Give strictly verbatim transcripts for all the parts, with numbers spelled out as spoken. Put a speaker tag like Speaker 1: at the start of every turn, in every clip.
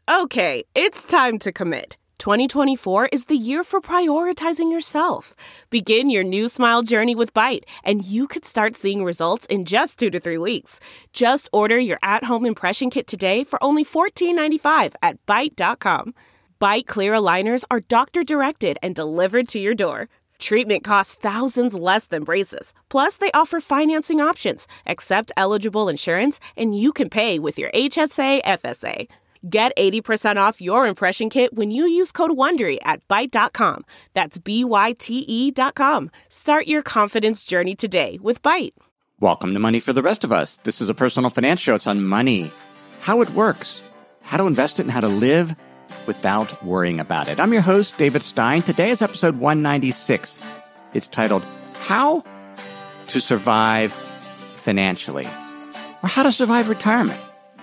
Speaker 1: Okay, it's time to commit. twenty twenty-four is the year for prioritizing yourself. Begin your new smile journey with Byte, and you could start seeing results in just two to three weeks. Just order your at-home impression kit today for only fourteen ninety-five at byte dot com. Byte clear aligners are doctor-directed and delivered to your door. Treatment costs thousands less than braces. Plus, they offer financing options, accept eligible insurance, and you can pay with your H S A F S A. Get eighty percent off your impression kit when you use code WONDERY at byte dot com. That's B Y T E dot com. Start your confidence journey today with Byte.
Speaker 2: Welcome to Money for the Rest of Us. This is a personal finance show. It's on money, how it works, how to invest it, and how to live without worrying about it. I'm your host, David Stein. Today is episode one ninety-six. It's titled, How to Survive Financially, or How to Survive Retirement.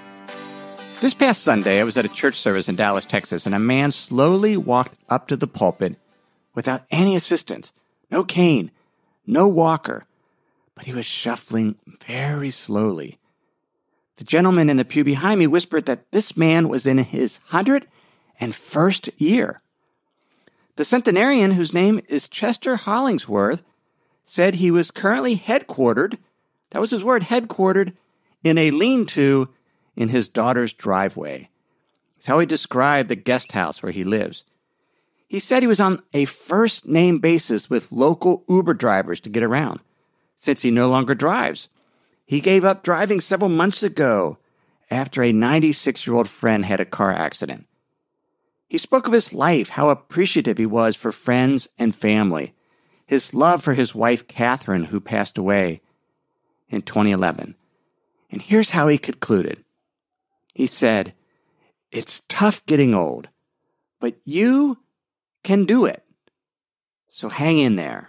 Speaker 2: This past Sunday, I was at a church service in Dallas, Texas, and a man slowly walked up to the pulpit without any assistance, no cane, no walker, but he was shuffling very slowly. The gentleman in the pew behind me whispered that this man was in his one hundred first year. The centenarian, whose name is Chester Hollingsworth, said he was currently headquartered, that was his word, headquartered, in a lean-to in his daughter's driveway. It's how he described the guest house where he lives. He said he was on a first-name basis with local Uber drivers to get around, since he no longer drives. He gave up driving several months ago after a ninety-six-year-old friend had a car accident. He spoke of his life, how appreciative he was for friends and family, his love for his wife, Catherine, who passed away in twenty eleven. And here's how he concluded. He said, "It's tough getting old, but you can do it. So hang in there."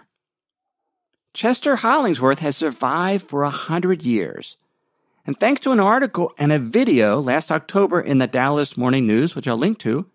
Speaker 2: Chester Hollingsworth has survived for a hundred years. And thanks to an article and a video last October in the Dallas Morning News, which I'll link to,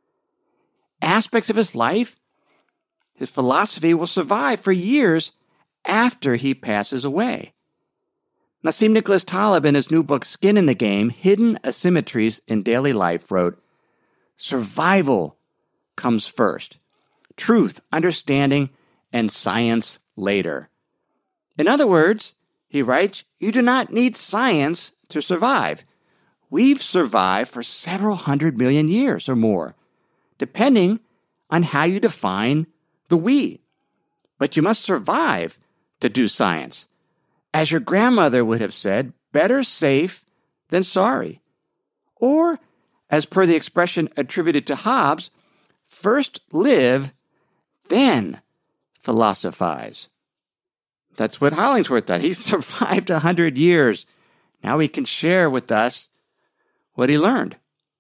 Speaker 2: aspects of his life, his philosophy will survive for years after he passes away. Nassim Nicholas Taleb, in his new book, Skin in the Game, Hidden Asymmetries in Daily Life, wrote, "Survival comes first. Truth, understanding, and science later." In other words, he writes, you do not need science to survive. We've survived for several hundred million years or more, depending on how you define the we. But you must survive to do science. As your grandmother would have said, better safe than sorry. Or, as per the expression attributed to Hobbes, first live, then philosophize. That's what Hollingsworth did. He survived a hundred years. Now he can share with us what he learned.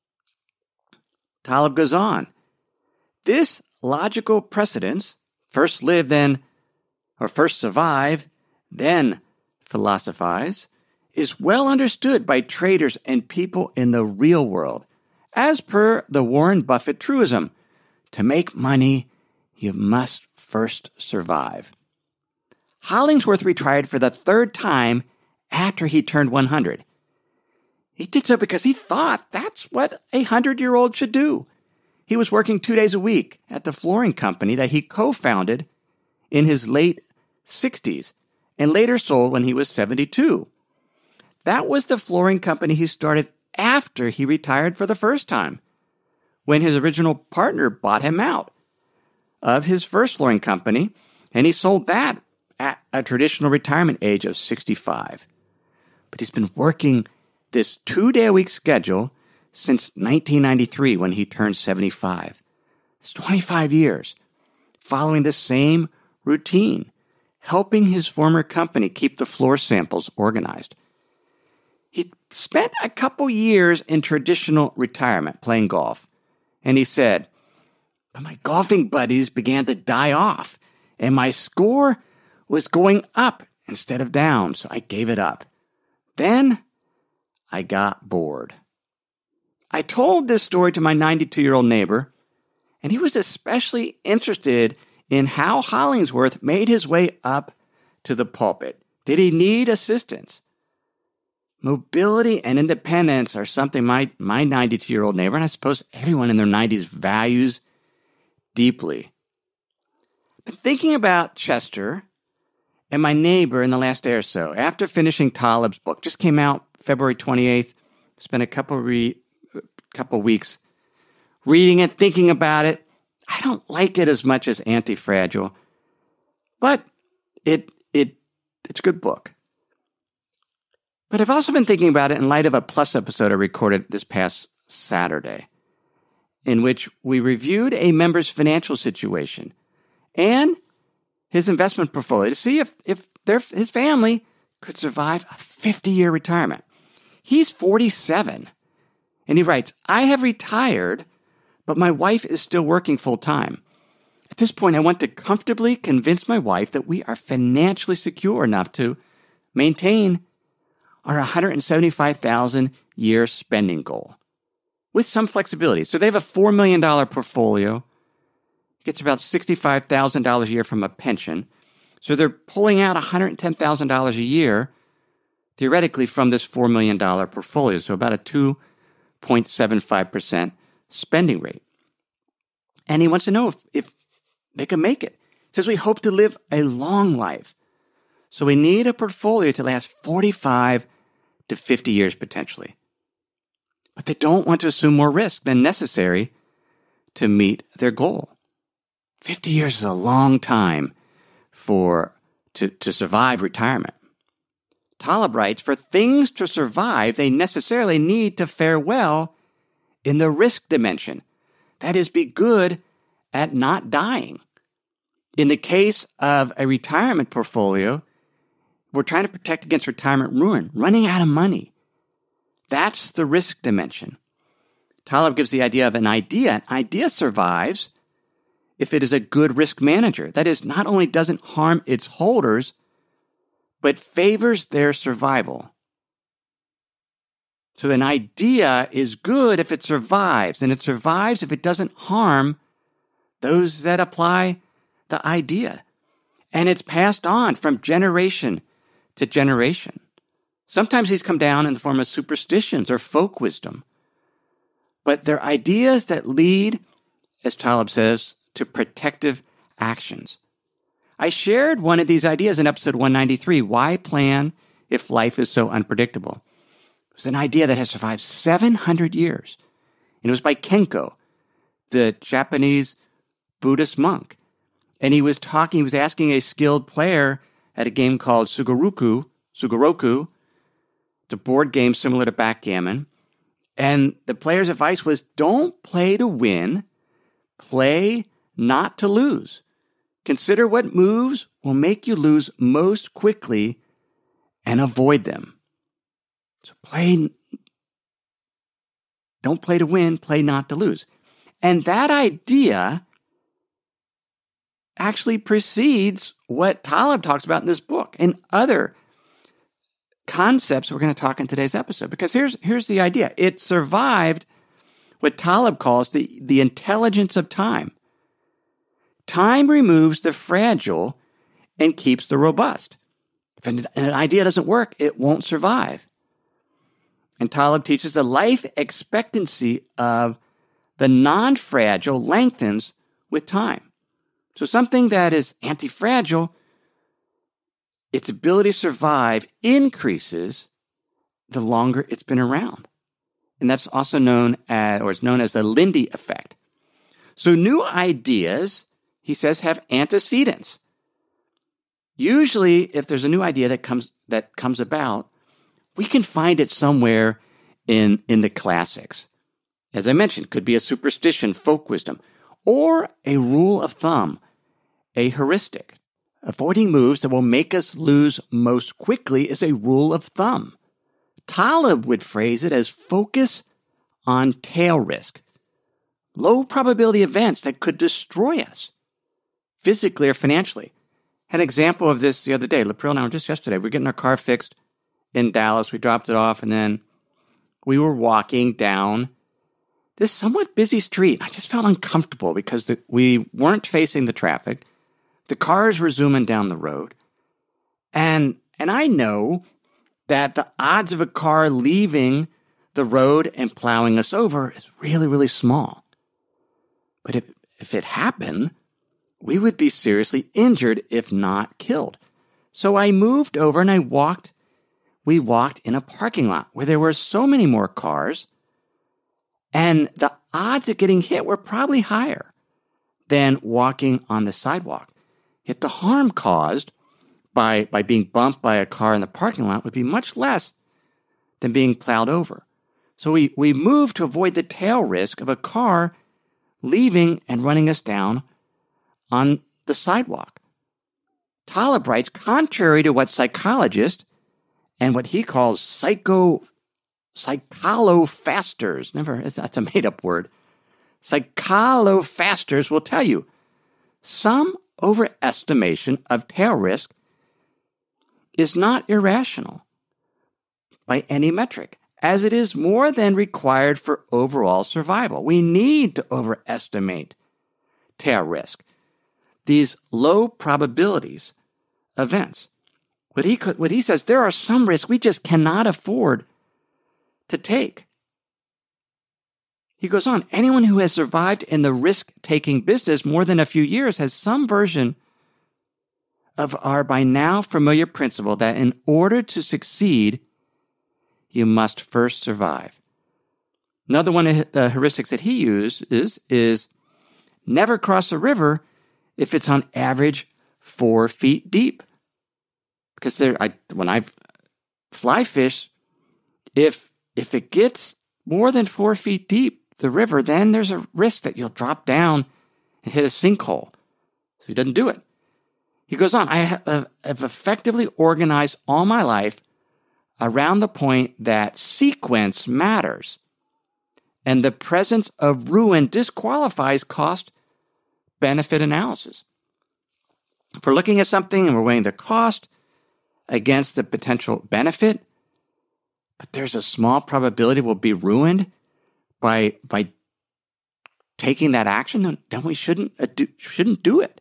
Speaker 2: Taleb goes on. This logical precedence, first live, then, or first survive, then philosophize, is well understood by traders and people in the real world, as per the Warren Buffett truism, to make money, you must first survive. Hollingsworth retired for the third time after he turned one hundred. He did so because he thought that's what a hundred-year-old should do. He was working two days a week at the flooring company that he co-founded in his late sixties and later sold when he was seventy-two. That was the flooring company he started after he retired for the first time, when his original partner bought him out of his first flooring company, and he sold that at a traditional retirement age of sixty-five. But he's been working this two-day-a-week schedule since nineteen ninety-three, when he turned seventy-five. It's twenty-five years, following the same routine, helping his former company keep the floor samples organized. He spent a couple years in traditional retirement playing golf, and he said, but my golfing buddies began to die off, and my score was going up instead of down, so I gave it up. Then I got bored. I told this story to my ninety-two-year-old neighbor, and he was especially interested in how Hollingsworth made his way up to the pulpit. Did he need assistance? mobility and independence are something my my ninety-two-year-old neighbor, and I suppose everyone in their nineties, values deeply. Been thinking about Chester and my neighbor in the last day or so. After finishing Taleb's book, just came out February twenty-eighth. Spent a couple re, couple weeks reading it, thinking about it. I don't like it as much as Anti-Fragile, but it it it's a good book. But I've also been thinking about it in light of a Plus episode I recorded this past Saturday, in which we reviewed a member's financial situation and his investment portfolio to see if, if their, his family could survive a fifty-year retirement. He's forty-seven, and he writes, I have retired, but my wife is still working full-time. At this point, I want to comfortably convince my wife that we are financially secure enough to maintain our one hundred seventy-five thousand dollars year spending goal with some flexibility. So they have a four million dollars portfolio. Gets about sixty-five thousand dollars a year from a pension. So they're pulling out one hundred ten thousand dollars a year, theoretically, from this four million dollars portfolio. So about a two point seven five percent spending rate. And he wants to know if, if they can make it. He says, we hope to live a long life. So we need a portfolio to last forty-five to fifty years potentially. But they don't want to assume more risk than necessary to meet their goal. fifty years is a long time for to, to survive retirement. Taleb writes, for things to survive, they necessarily need to fare well in the risk dimension. That is, be good at not dying. In the case of a retirement portfolio, we're trying to protect against retirement ruin, running out of money. That's the risk dimension. Taleb gives the idea of an idea. An idea survives if it is a good risk manager. That is, not only doesn't harm its holders, but favors their survival. So an idea is good if it survives, and it survives if it doesn't harm those that apply the idea. And it's passed on from generation to generation. Sometimes these come down in the form of superstitions or folk wisdom. But they're ideas that lead, as Taleb says, to protective actions. I shared one of these ideas in episode one ninety-three, Why Plan If Life is So Unpredictable? It was an idea that has survived seven hundred years. And it was by Kenko, the Japanese Buddhist monk. And he was talking, he was asking a skilled player at a game called Sugoroku, Sugoroku. It's a board game similar to backgammon. And the player's advice was, don't play to win, play not to lose. Consider what moves will make you lose most quickly and avoid them. So play, don't play to win, play not to lose. And that idea actually precedes what Taleb talks about in this book and other concepts we're going to talk in today's episode. Because here's, here's the idea. It survived what Taleb calls the, the intelligence of time. Time removes the fragile and keeps the robust. If an, an idea doesn't work, it won't survive. And Taleb teaches the life expectancy of the non-fragile lengthens with time. So something that is anti-fragile, its ability to survive increases the longer it's been around. And that's also known as, or is known as the Lindy effect. So new ideas, he says, have antecedents. Usually, if there's a new idea that comes that comes about, we can find it somewhere in, in the classics. As I mentioned, could be a superstition, folk wisdom, or a rule of thumb, a heuristic. Avoiding moves that will make us lose most quickly is a rule of thumb. Taleb would phrase it as focus on tail risk, low probability events that could destroy us, physically or financially. Had an example of this the other day. Lapril and I were just yesterday. We were getting our car fixed in Dallas. We dropped it off, and then we were walking down this somewhat busy street. I just felt uncomfortable because the, we weren't facing the traffic. The cars were zooming down the road. And and I know that the odds of a car leaving the road and plowing us over is really, really small. But if, if it happened, we would be seriously injured, if not killed. So I moved over and I walked, we walked in a parking lot where there were so many more cars, and the odds of getting hit were probably higher than walking on the sidewalk. Yet the harm caused by, by being bumped by a car in the parking lot would be much less than being plowed over. So we, we moved to avoid the tail risk of a car leaving and running us down on the sidewalk. Taleb writes, contrary to what psychologists and what he calls psycho, psycholofasters, never, that's a made-up word, psycholofasters will tell you, some overestimation of tail risk is not irrational by any metric, as it is more than required for overall survival. We need to overestimate tail risk, these low probabilities events. What he could, what he says, there are some risks we just cannot afford to take. He goes on, anyone who has survived in the risk-taking business more than a few years has some version of our by now familiar principle that in order to succeed, you must first survive. Another one of the heuristics that he uses is never cross a river if it's on average four feet deep. Because there, I, when I fly fish, if if it gets more than four feet deep, the river, then there's a risk that you'll drop down and hit a sinkhole. So he doesn't do it. He goes on, I have, have effectively organized all my life around the point that sequence matters, and the presence of ruin disqualifies cost-benefit analysis. If we're looking at something and we're weighing the cost against the potential benefit, but there's a small probability we'll be ruined by by taking that action, then, then we shouldn't uh, do, shouldn't do it.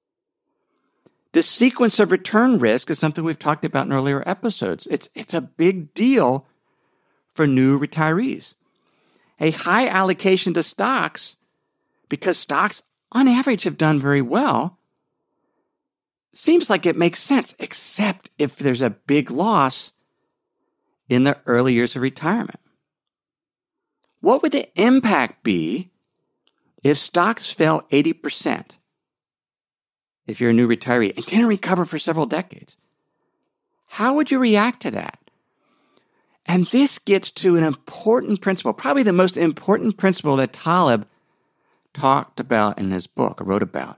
Speaker 2: This sequence of return risk is something we've talked about in earlier episodes. It's it's a big deal for new retirees. A high allocation to stocks, because stocks on average have done very well, seems like it makes sense, except if there's a big loss in the early years of retirement. What would the impact be if stocks fell eighty percent? If you're a new retiree and didn't recover for several decades, how would you react to that? And this gets to an important principle, probably the most important principle that Taleb talked about in his book, or wrote about.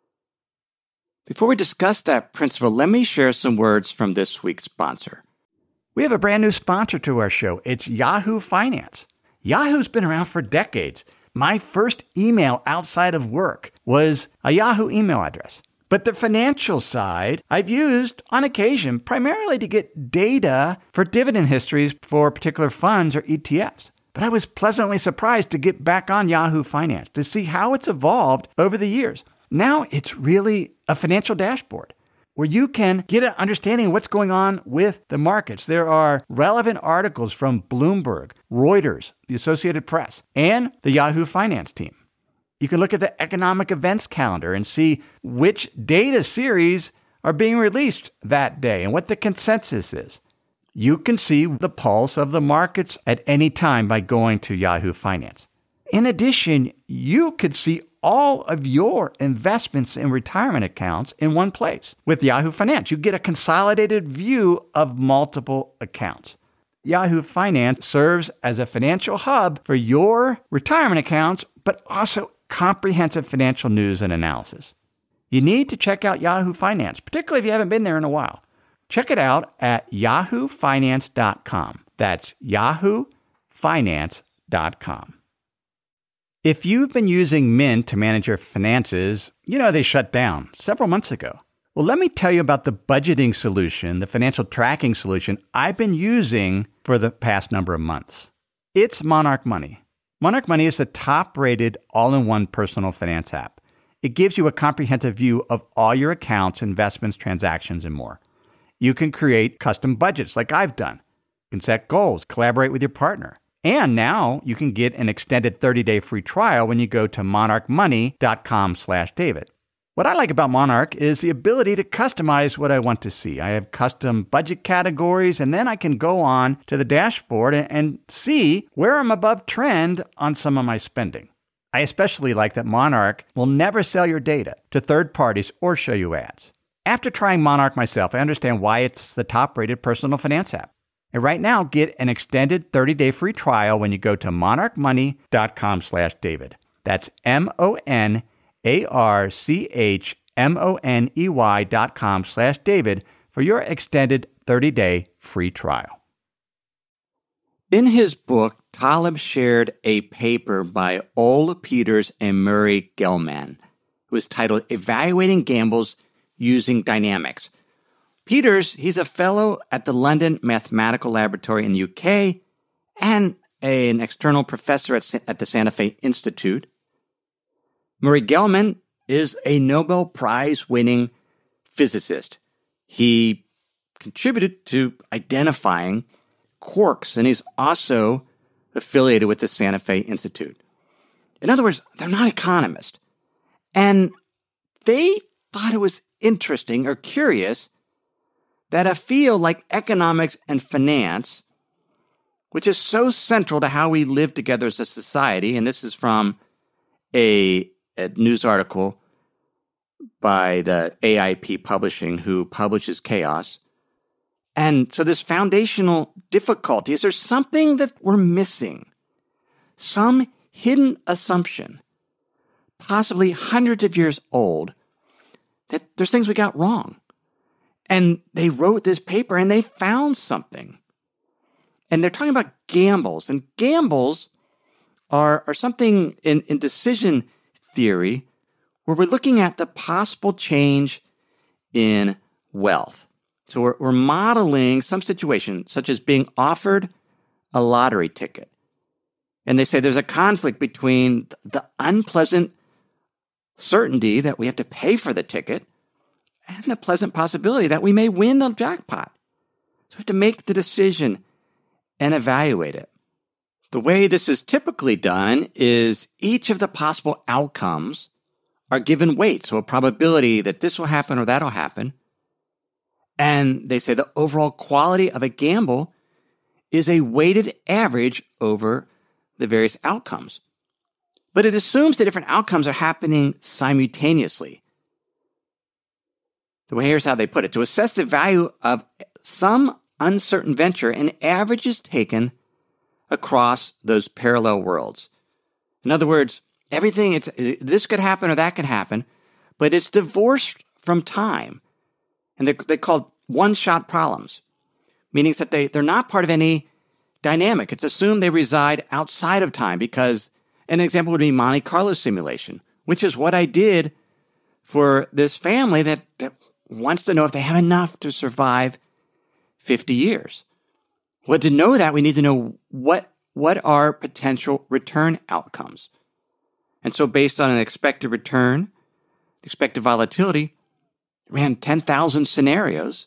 Speaker 2: Before we discuss that principle, let me share some words from this week's sponsor.
Speaker 3: We have a brand new sponsor to our show. It's Yahoo Finance. Yahoo's been around for decades. My first email outside of work was a Yahoo email address. But the financial side, I've used on occasion primarily to get data for dividend histories for particular funds or E T Fs. But I was pleasantly surprised to get back on Yahoo Finance to see how it's evolved over the years. Now it's really a financial dashboard where you can get an understanding of what's going on with the markets. There are relevant articles from Bloomberg, Reuters, the Associated Press, and the Yahoo Finance team. You can look at the economic events calendar and see which data series are being released that day and what the consensus is. You can see the pulse of the markets at any time by going to Yahoo Finance. In addition, you could see all of your investments in retirement accounts in one place. With Yahoo Finance, you get a consolidated view of multiple accounts. Yahoo Finance serves as a financial hub for your retirement accounts, but also comprehensive financial news and analysis. You need to check out Yahoo Finance, particularly if you haven't been there in a while. Check it out at yahoo finance dot com. That's yahoo finance dot com. If you've been using Mint to manage your finances, you know they shut down several months ago. Well, let me tell you about the budgeting solution, the financial tracking solution I've been using for the past number of months. It's Monarch Money. Monarch Money is the top-rated all-in-one personal finance app. It gives you a comprehensive view of all your accounts, investments, transactions, and more. You can create custom budgets like I've done. You can set goals, collaborate with your partner. And now you can get an extended thirty-day free trial when you go to monarchmoney.com slash David. What I like about Monarch is the ability to customize what I want to see. I have custom budget categories, and then I can go on to the dashboard and see where I'm above trend on some of my spending. I especially like that Monarch will never sell your data to third parties or show you ads. After trying Monarch myself, I understand why it's the top-rated personal finance app. And right now, get an extended thirty-day free trial when you go to monarchmoney.com slash David. That's M-O-N A-R-C-H-M-O-N-E-Y dot com slash David for your extended thirty-day free trial.
Speaker 2: In his book, Taleb shared a paper by Ole Peters and Murray Gell-Mann. It was titled Evaluating Gambles Using Dynamics. Peters, he's a fellow at the London Mathematical Laboratory in the U K and a, an external professor at, at the Santa Fe Institute. Murray Gell-Mann is a Nobel Prize-winning physicist. He contributed to identifying quarks, and he's also affiliated with the Santa Fe Institute. In other words, they're not economists. And they thought it was interesting or curious that a field like economics and finance, which is so central to how we live together as a society, and this is from a, a news article by the A I P Publishing, who publishes Chaos. And so this foundational difficulty is there's something that we're missing, some hidden assumption, possibly hundreds of years old, that there's things we got wrong. And they wrote this paper and they found something. And they're talking about gambles. And gambles are, are something in, in decision theory where we're looking at the possible change in wealth. So we're, we're modeling some situation, such as being offered a lottery ticket. And they say there's a conflict between the unpleasant certainty that we have to pay for the ticket and the pleasant possibility that we may win the jackpot. So we have to make the decision and evaluate it. The way this is typically done is each of the possible outcomes are given weight, so a probability that this will happen or that will happen. And they say the overall quality of a gamble is a weighted average over the various outcomes. But it assumes the different outcomes are happening simultaneously. So here's how they put it. To assess the value of some uncertain venture, an average is taken across those parallel worlds. In other words, everything, it's, this could happen or that could happen, but it's divorced from time. And they're, they're called one-shot problems, meaning that they, they're not part of any dynamic. It's assumed they reside outside of time because an example would be Monte Carlo simulation, which is what I did for this family that, that wants to know if they have enough to survive fifty years. Well, to know that, we need to know what, what are potential return outcomes. And so based on an expected return, expected volatility, ran ten thousand scenarios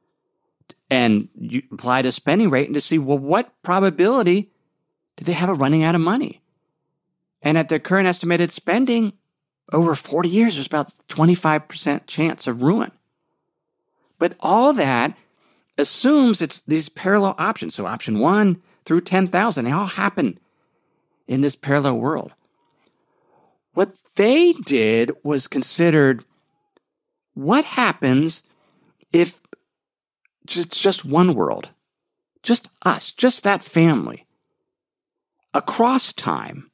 Speaker 2: and you applied a spending rate and to see, well, what probability did they have of running out of money? And at their current estimated spending, over forty years, there's about twenty-five percent chance of ruin. But all that assumes it's these parallel options. So option one through ten thousand, they all happen in this parallel world. What they did was considered what happens if it's just one world, just us, just that family, across time.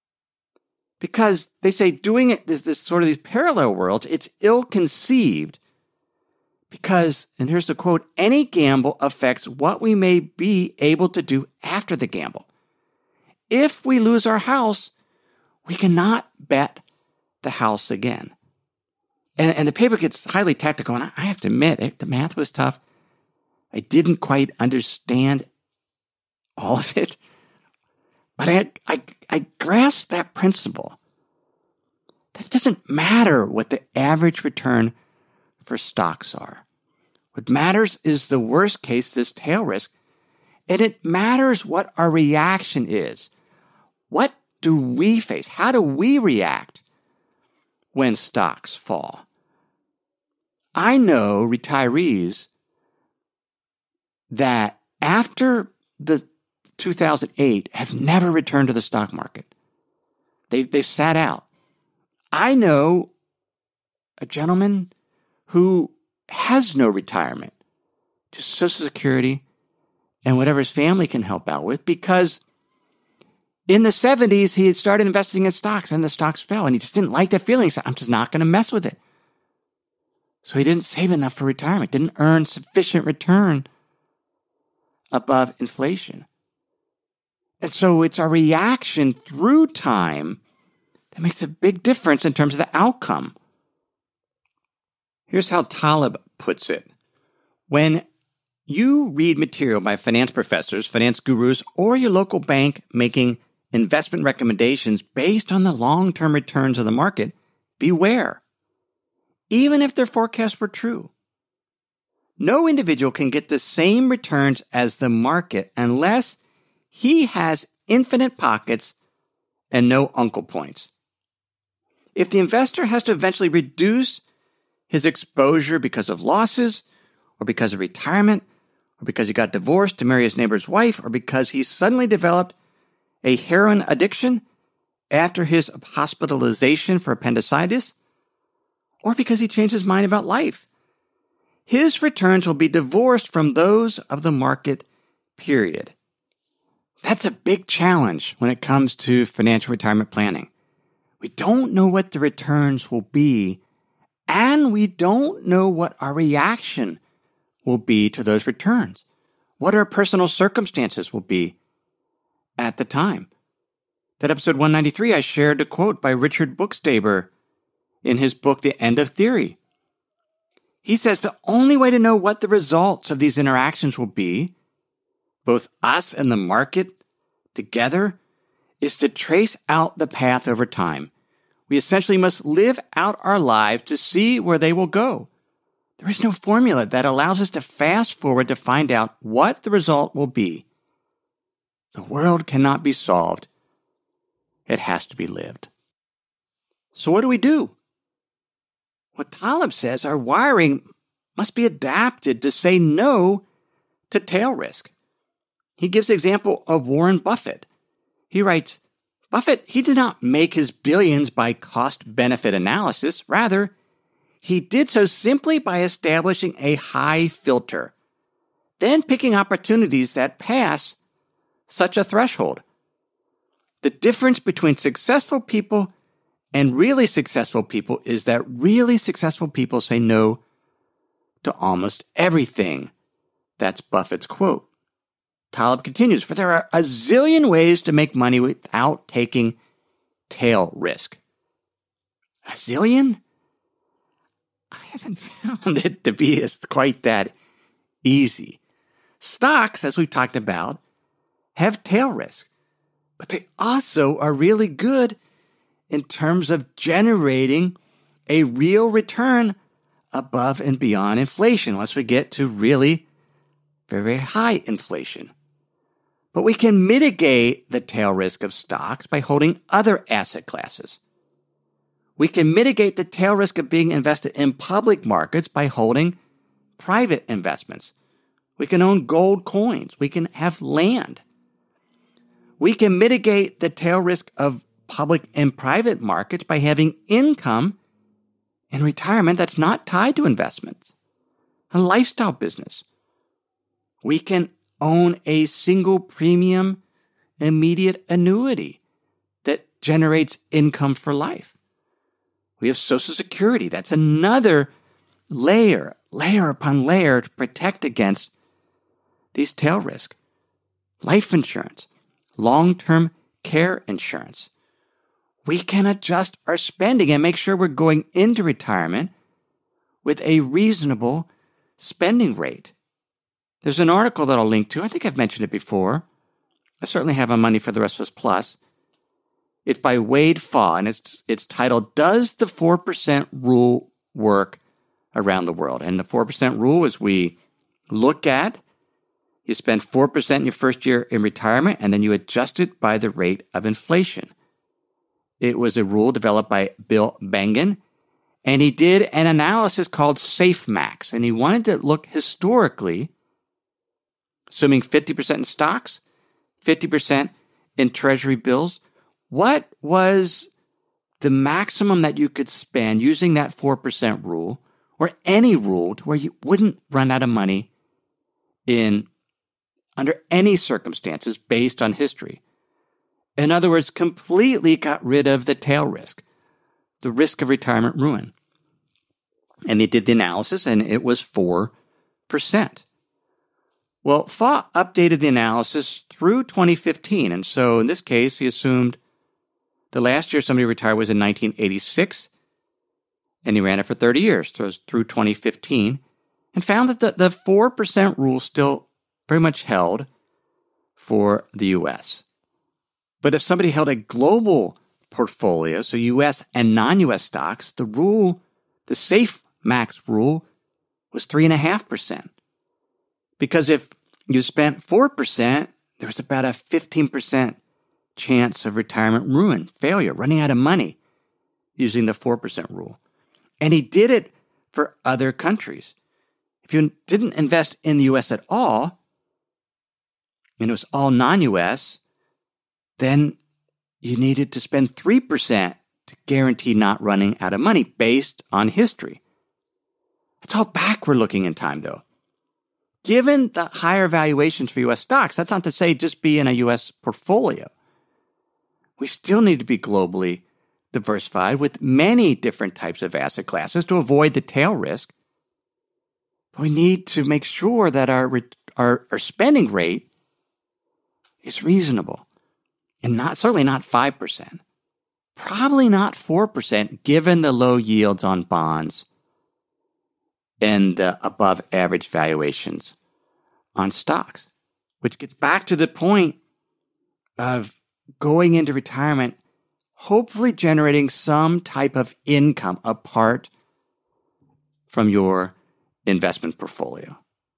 Speaker 2: Because they say doing it, this, this sort of these parallel worlds, it's ill-conceived because, and here's the quote, any gamble affects what we may be able to do after the gamble. If we lose our house, we cannot bet the house again. And, and the paper gets highly technical, and I, I have to admit, it, the math was tough. I didn't quite understand all of it, but I, I, I grasped that principle. That it doesn't matter what the average return for stocks are. What matters is the worst case, this tail risk. And it matters what our reaction is. What do we face? How do we react when stocks fall? I know retirees that after the two thousand eight have never returned to the stock market. They've, they've sat out. I know a gentleman who has no retirement, just Social Security and whatever his family can help out with, because in the seventies, he had started investing in stocks and the stocks fell and he just didn't like that feeling. He said, I'm just not going to mess with it. So he didn't save enough for retirement, didn't earn sufficient return above inflation. And so it's our reaction through time that makes a big difference in terms of the outcome. Here's how Taleb puts it. When you read material by finance professors, finance gurus, or your local bank making investment recommendations based on the long-term returns of the market, beware. Even if their forecasts were true, no individual can get the same returns as the market unless he has infinite pockets and no uncle points. If the investor has to eventually reduce his exposure because of losses, or because of retirement, or because he got divorced to marry his neighbor's wife, or because he suddenly developed a heroin addiction after his hospitalization for appendicitis, or because he changed his mind about life, his returns will be divorced from those of the market, period. That's a big challenge when it comes to financial retirement planning. We don't know what the returns will be, and we don't know what our reaction will be to those returns, what our personal circumstances will be at the time. That episode one ninety-three, I shared a quote by Richard Buxteber in his book, The End of Theory. He says the only way to know what the results of these interactions will be, both us and the market together, is to trace out the path over time. We essentially must live out our lives to see where they will go. There is no formula that allows us to fast forward to find out what the result will be. The world cannot be solved. It has to be lived. So what do we do? What Taleb says, our wiring must be adapted to say no to tail risk. He gives the example of Warren Buffett. He writes, Buffett, he did not make his billions by cost-benefit analysis. Rather, he did so simply by establishing a high filter, then picking opportunities that pass such a threshold. The difference between successful people and really successful people is that really successful people say no to almost everything. That's Buffett's quote. Taleb continues, for there are a zillion ways to make money without taking tail risk. A zillion? I haven't found it to be quite that easy. Stocks, as we've talked about, have tail risk, but they also are really good in terms of generating a real return above and beyond inflation, unless we get to really very, very high inflation. But we can mitigate the tail risk of stocks by holding other asset classes. We can mitigate the tail risk of being invested in public markets by holding private investments. We can own gold coins. We can have land. We can mitigate the tail risk of public and private markets by having income in retirement that's not tied to investments, a lifestyle business. We can own a single premium immediate annuity that generates income for life. We have Social Security. That's another layer, layer upon layer to protect against these tail risks. Life insurance, long-term care insurance. We can adjust our spending and make sure we're going into retirement with a reasonable spending rate. There's an article that I'll link to. I think I've mentioned it before. I certainly have on Money for the Rest of Us Plus. It's by Wade Faw, and it's it's titled, Does the four percent Rule Work around the world. And the four percent rule is we look at, you spend four percent in your first year in retirement, and then you adjust it by the rate of inflation. It was a rule developed by Bill Bengen, and he did an analysis called SafeMax, and he wanted to look historically, assuming fifty percent in stocks, fifty percent in treasury bills, what was the maximum that you could spend using that four percent rule, or any rule to where you wouldn't run out of money in under any circumstances based on history. In other words, completely got rid of the tail risk, the risk of retirement ruin. And they did the analysis, and it was four percent. Well, F A updated the analysis through twenty fifteen, and so in this case, he assumed the last year somebody retired was in nineteen eighty-six, and he ran it for thirty years, so it was through twenty fifteen, and found that the, the four percent rule still very much held for the U S. But if somebody held a global portfolio, so U S and non-U S stocks, the rule, the SafeMax rule, was three point five percent. Because if you spent four percent, there was about a fifteen percent chance of retirement ruin, failure, running out of money using the four percent rule. And he did it for other countries. If you didn't invest in the U S at all, and it was all non-U S, then you needed to spend three percent to guarantee not running out of money based on history. It's all backward looking in time, though. Given the higher valuations for U S stocks, that's not to say just be in a U S portfolio. We still need to be globally diversified with many different types of asset classes to avoid the tail risk. But we need to make sure that our, our, our spending rate is reasonable. And not certainly not five percent. Probably not four percent given the low yields on bonds and the above average valuations on stocks. Which gets back to the point of going into retirement, hopefully generating some type of income apart from your investment portfolio.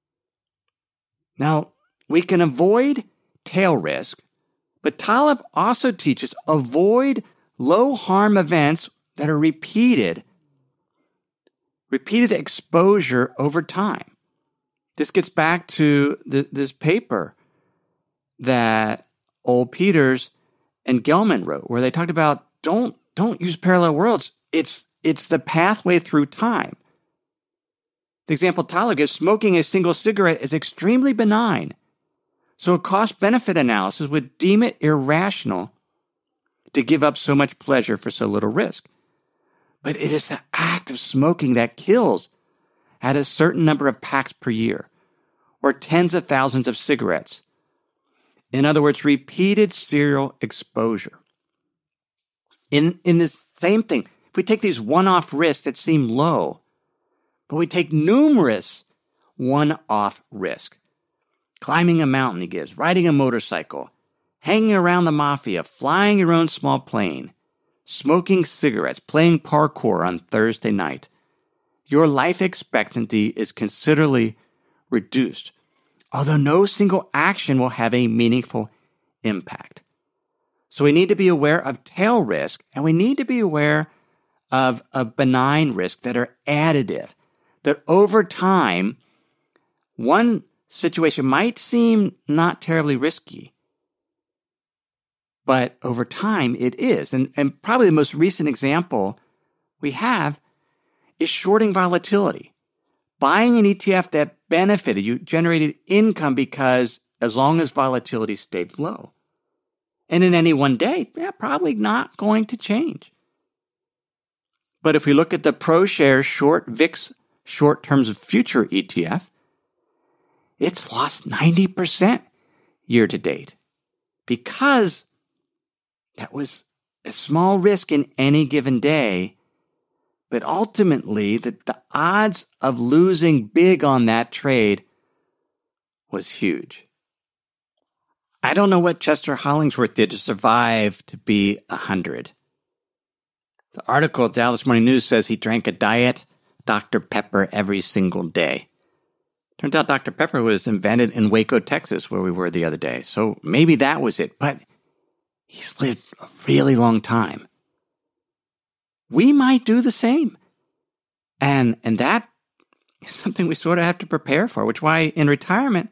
Speaker 2: Now, we can avoid tail risk, but Taleb also teaches avoid low harm events that are repeated, repeated exposure over time. This gets back to the, this paper that Old Peters and Gelman wrote, where they talked about don't don't use parallel worlds. It's it's the pathway through time. The example Taleb gives, smoking a single cigarette is extremely benign. So a cost-benefit analysis would deem it irrational to give up so much pleasure for so little risk. But it is the act of smoking that kills at a certain number of packs per year, or tens of thousands of cigarettes. In other words, repeated serial exposure. In, in this same thing, if we take these one-off risks that seem low, but we take numerous one-off risks, climbing a mountain, he gives, riding a motorcycle, hanging around the mafia, flying your own small plane, smoking cigarettes, playing parkour on Thursday night, your life expectancy is considerably reduced, although no single action will have a meaningful impact. So we need to be aware of tail risk, and we need to be aware of a benign risk that are additive, that over time, one situation might seem not terribly risky, but over time it is. And, and probably the most recent example we have is shorting volatility. Buying an E T F that benefited you, generated income because as long as volatility stayed low. And in any one day, yeah, probably not going to change. But if we look at the ProShares Short V I X Short Terms of Future E T F, it's lost ninety percent year to date because that was a small risk in any given day. But ultimately, the, the odds of losing big on that trade was huge. I don't know what Chester Hollingsworth did to survive to be one hundred. The article at Dallas Morning News says he drank a diet Doctor Pepper every single day. Turns out Doctor Pepper was invented in Waco, Texas, where we were the other day. So maybe that was it, but he's lived a really long time. We might do the same. And, and that is something we sort of have to prepare for, which is why in retirement,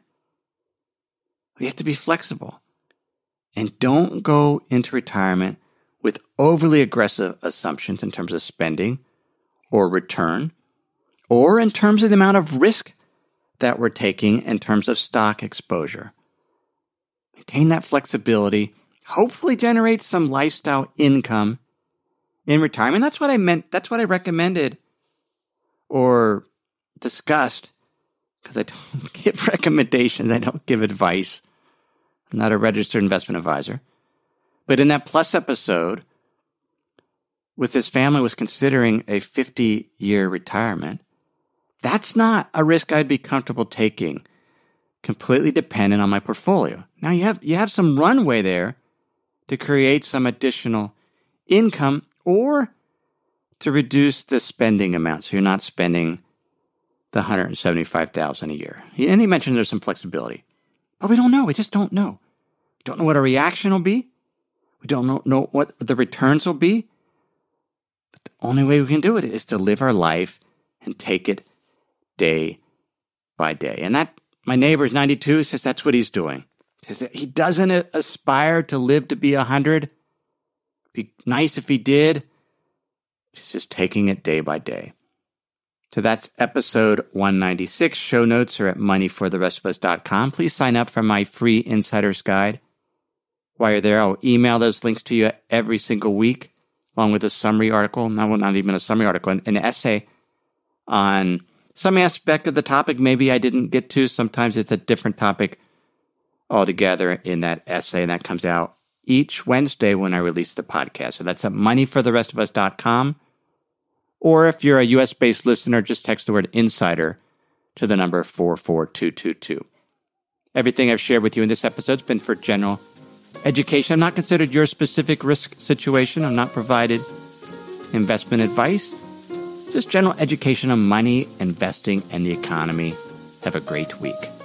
Speaker 2: we have to be flexible. And don't go into retirement with overly aggressive assumptions in terms of spending or return, or in terms of the amount of risk that we're taking in terms of stock exposure. Maintain that flexibility, hopefully generate some lifestyle income in retirement. That's what I meant. That's what I recommended or discussed, because I don't give recommendations. I don't give advice. I'm not a registered investment advisor. But in that Plus episode, with his family was considering a fifty-year retirement, that's not a risk I'd be comfortable taking, completely dependent on my portfolio. Now, you have you have some runway there to create some additional income or to reduce the spending amount, so you're not spending the one hundred seventy-five thousand dollars a year. And he mentioned there's some flexibility. But we don't know. We just don't know. We don't know what our reaction will be. We don't know, know what the returns will be. But the only way we can do it is to live our life and take it day by day. And that, my neighbor is ninety-two, says that's what he's doing. He says that he doesn't aspire to live to be one hundred. Be nice if he did. He's just taking it day by day. So that's episode one ninety-six. Show notes are at money for the rest of us dot com. Please sign up for my free Insider's Guide. While you're there, I'll email those links to you every single week, along with a summary article. No, well, not even a summary article, an, an essay on some aspect of the topic maybe I didn't get to. Sometimes it's a different topic altogether in that essay, and that comes out each Wednesday when I release the podcast. So that's at money for the rest of us dot com. Or if you're a U S-based listener, just text the word insider to the number four four two two two. Everything I've shared with you in this episode has been for general education. I'm not considered your specific risk situation. I'm not provided investment advice. Just general education on money, investing, and the economy. Have a great week.